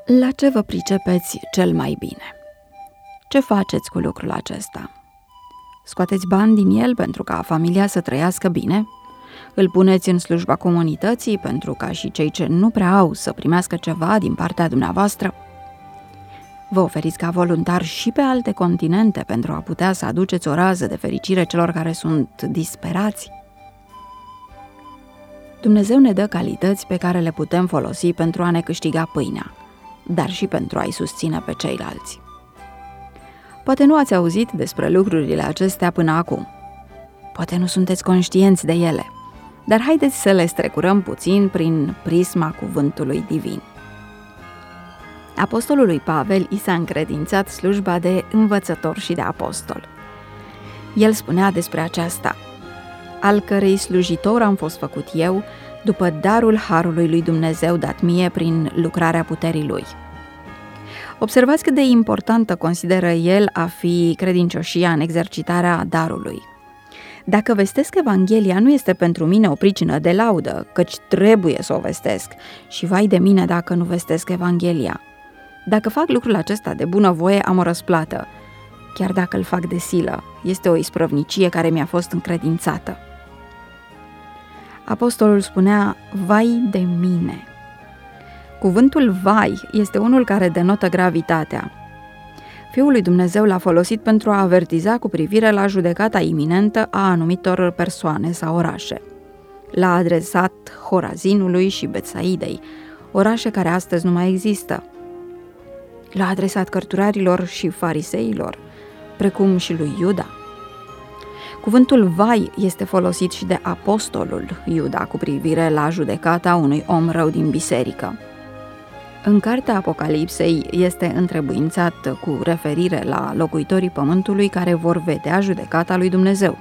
La ce vă pricepeți cel mai bine? Ce faceți cu lucrul acesta? Scoateți bani din el pentru ca familia să trăiască bine? Îl puneți în slujba comunității pentru ca și cei ce nu prea au să primească ceva din partea dumneavoastră? Vă oferiți ca voluntar și pe alte continente pentru a putea să aduceți o rază de fericire celor care sunt disperați? Dumnezeu ne dă calități pe care le putem folosi pentru a ne câștiga pâinea, dar și pentru a-i susține pe ceilalți. Poate nu ați auzit despre lucrurile acestea până acum. Poate nu sunteți conștienți de ele, dar haideți să le strecurăm puțin prin prisma cuvântului divin. Apostolului Pavel i s-a încredințat slujba de învățător și de apostol. El spunea despre aceasta: al cărei slujitor am fost făcut eu, după darul harului lui Dumnezeu dat mie prin lucrarea puterii lui. Observați cât de importantă consideră el a fi credincioșia în exercitarea darului. Dacă vestesc Evanghelia, nu este pentru mine o pricină de laudă, căci trebuie să o vestesc, și vai de mine dacă nu vestesc Evanghelia. Dacă fac lucrul acesta de bunăvoie, am o răsplată. Chiar dacă îl fac de silă, este o isprăvnicie care mi-a fost încredințată. Apostolul spunea: vai de mine. Cuvântul vai este unul care denotă gravitatea. Fiul lui Dumnezeu l-a folosit pentru a avertiza cu privire la judecata iminentă a anumitor persoane sau orașe. L-a adresat Horazinului și Betsaidei, orașe care astăzi nu mai există. L-a adresat cărturarilor și fariseilor, precum și lui Iuda. Cuvântul vai este folosit și de apostolul Iuda cu privire la judecata unui om rău din biserică. În cartea Apocalipsei este întrebuințat cu referire la locuitorii pământului care vor vedea judecata lui Dumnezeu.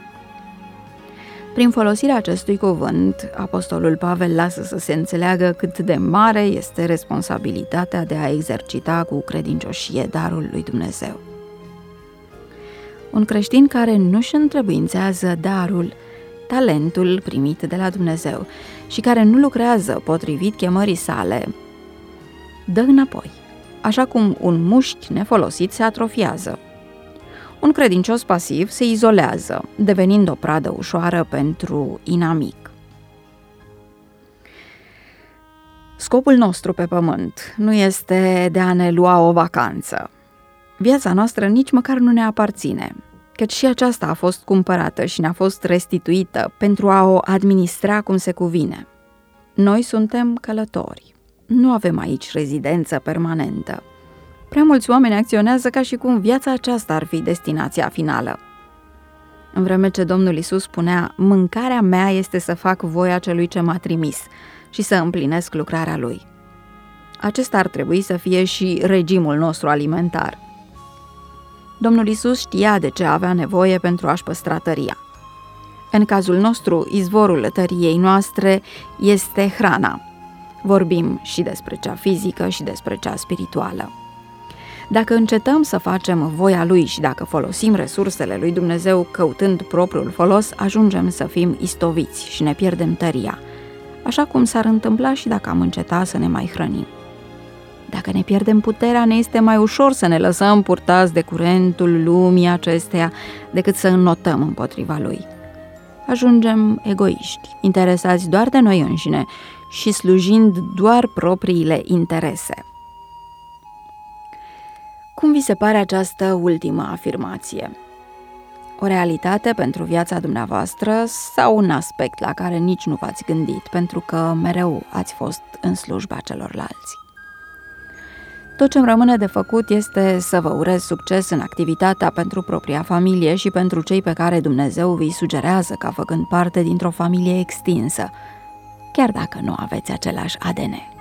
Prin folosirea acestui cuvânt, apostolul Pavel lasă să se înțeleagă cât de mare este responsabilitatea de a exercita cu credincioșie darul lui Dumnezeu. Un creștin care nu-și întrebuințează darul, talentul primit de la Dumnezeu și care nu lucrează potrivit chemării sale, dă înapoi, așa cum un mușchi nefolosit se atrofiază. Un credincios pasiv se izolează, devenind o pradă ușoară pentru inamic. Scopul nostru pe pământ nu este de a ne lua o vacanță. Viața noastră nici măcar nu ne aparține, căci și aceasta a fost cumpărată și ne-a fost restituită pentru a o administra cum se cuvine. Noi suntem călători, nu avem aici rezidență permanentă. Prea mulți oameni acționează ca și cum viața aceasta ar fi destinația finală. În vreme ce Domnul Iisus spunea: mâncarea mea este să fac voia celui ce m-a trimis și să împlinesc lucrarea lui. Acesta ar trebui să fie și regimul nostru alimentar. Domnul Iisus știa de ce avea nevoie pentru a-și păstra tăria. În cazul nostru, izvorul tăriei noastre este hrana. Vorbim și despre cea fizică și despre cea spirituală. Dacă încetăm să facem voia Lui și dacă folosim resursele lui Dumnezeu căutând propriul folos, ajungem să fim istoviți și ne pierdem tăria, așa cum s-ar întâmpla și dacă am înceta să ne mai hrănim. Dacă ne pierdem puterea, ne este mai ușor să ne lăsăm purtați de curentul lumii acesteia decât să înnotăm împotriva lui. Ajungem egoiști, interesați doar de noi înșine și slujind doar propriile interese. Cum vi se pare această ultimă afirmație? O realitate pentru viața dumneavoastră sau un aspect la care nici nu v-ați gândit, pentru că mereu ați fost în slujba celorlalți? Tot ce îmi rămâne de făcut este să vă urez succes în activitatea pentru propria familie și pentru cei pe care Dumnezeu vi sugerează ca făcând parte dintr-o familie extinsă, chiar dacă nu aveți același ADN.